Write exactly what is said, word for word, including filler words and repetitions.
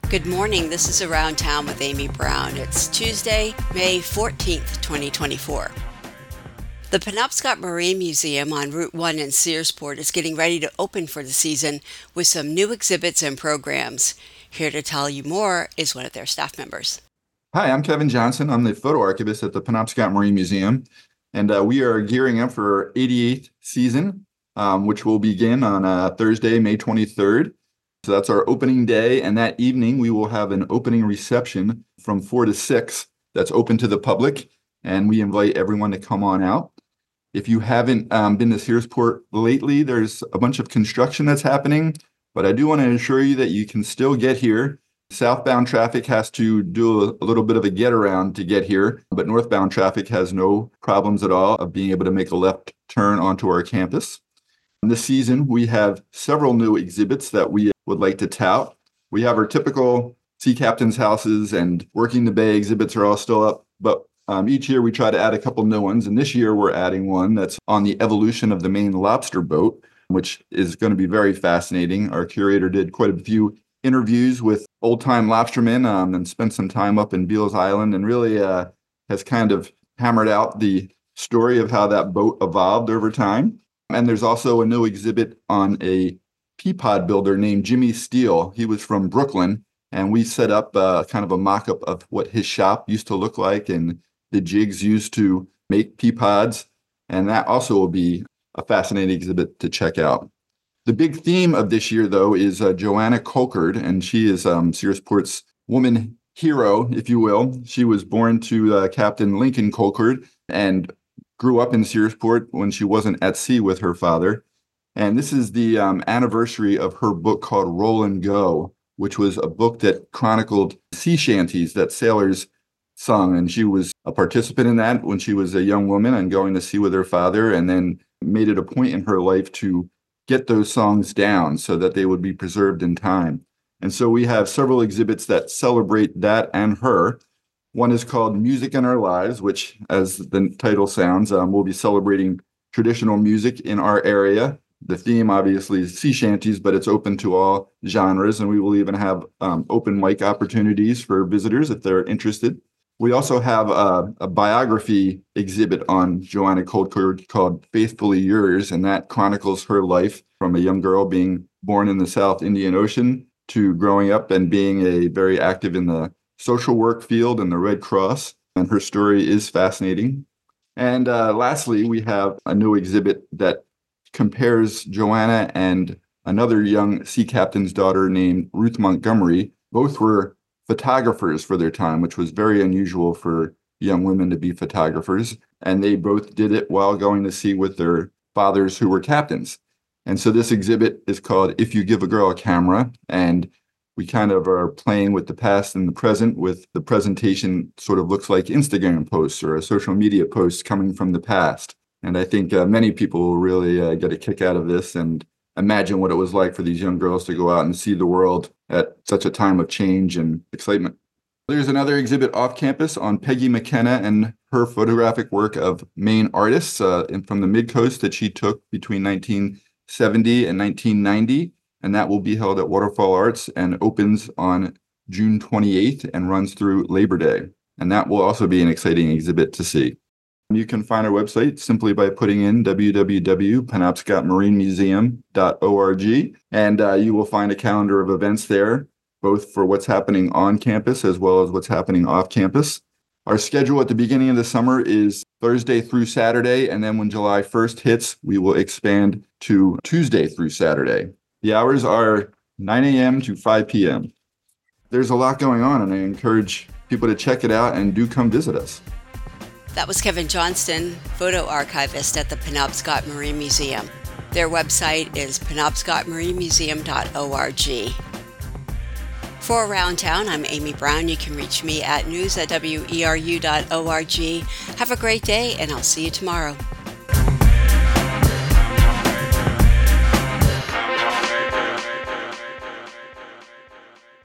Good morning. This is Around Town with Amy Brown. It's Tuesday, May fourteenth, twenty twenty-four. The Penobscot Marine Museum on Route one in Searsport is getting ready to open for the season with some new exhibits and programs. Here to tell you more is one of their staff members. Hi, I'm Kevin Johnson. I'm the photo archivist at the Penobscot Marine Museum, and uh, we are gearing up for our eighty-eighth season, um, which will begin on uh, Thursday, May twenty-third. So that's our opening day, and that evening we will have an opening reception from four to six that's open to the public, and we invite everyone to come on out. If you haven't um, been to Searsport lately, there's a bunch of construction that's happening, but I do want to assure you that you can still get here. Southbound traffic has to do a, a little bit of a get around to get here, but northbound traffic has no problems at all of being able to make a left turn onto our campus. This season, we have several new exhibits that we would like to tout. We have our typical sea captain's houses and working the bay exhibits are all still up, but um, each year we try to add a couple new ones. And this year we're adding one that's on the evolution of the Maine lobster boat, which is going to be very fascinating. Our curator did quite a few interviews with old-time lobstermen um, and spent some time up in Beals Island and really uh, has kind of hammered out the story of how that boat evolved over time. And there's also a new exhibit on a peapod builder named Jimmy Steele. He was from Brooklyn, and we set up uh, kind of a mock-up of what his shop used to look like and the jigs used to make peapods. And that also will be a fascinating exhibit to check out. The big theme of this year, though, is uh, Joanna Colcord, and she is um, Searsport's woman hero, if you will. She was born to uh, Captain Lincoln Colcord and grew up in Searsport when she wasn't at sea with her father. And this is the um, anniversary of her book called Roll and Go, which was a book that chronicled sea shanties that sailors sung. And she was a participant in that when she was a young woman and going to sea with her father, and then made it a point in her life to get those songs down so that they would be preserved in time. And so we have several exhibits that celebrate that and her. One is called Music in Our Lives, which, as the title sounds, um, we'll be celebrating traditional music in our area. The theme, obviously, is sea shanties, but it's open to all genres, and we will even have um, open mic opportunities for visitors if they're interested. We also have a, a biography exhibit on Joanna Colcord called Faithfully Yours, and that chronicles her life from a young girl being born in the South Indian Ocean to growing up and being a very active in the social work field and the Red Cross, and her story is fascinating. And uh, lastly, we have a new exhibit that compares Joanna and another young sea captain's daughter named Ruth Montgomery. Both were photographers for their time, which was very unusual for young women to be photographers. And they both did it while going to sea with their fathers who were captains. And so this exhibit is called If You Give a Girl a Camera, and we kind of are playing with the past and the present with the presentation sort of looks like Instagram posts or a social media post coming from the past. And I think uh, many people will really uh, get a kick out of this and imagine what it was like for these young girls to go out and see the world at such a time of change and excitement. There's another exhibit off campus on Peggy McKenna and her photographic work of Maine artists uh, from the Mid-Coast that she took between nineteen seventy and nineteen ninety. And that will be held at Waterfall Arts and opens on June twenty-eighth and runs through Labor Day. And that will also be an exciting exhibit to see. You can find our website simply by putting in w w w dot penobscot marine museum dot org, and uh, you will find a calendar of events there, both for what's happening on campus as well as what's happening off campus. Our schedule at the beginning of the summer is Thursday through Saturday, and then when July first hits, we will expand to Tuesday through Saturday. The hours are nine a.m. to five p.m. There's a lot going on, and I encourage people to check it out and do come visit us. That was Kevin Johnston, photo archivist at the Penobscot Marine Museum. Their website is penobscot marine museum dot org. For Around Town, I'm Amy Brown. You can reach me at news at w e r u dot org. Have a great day, and I'll see you tomorrow.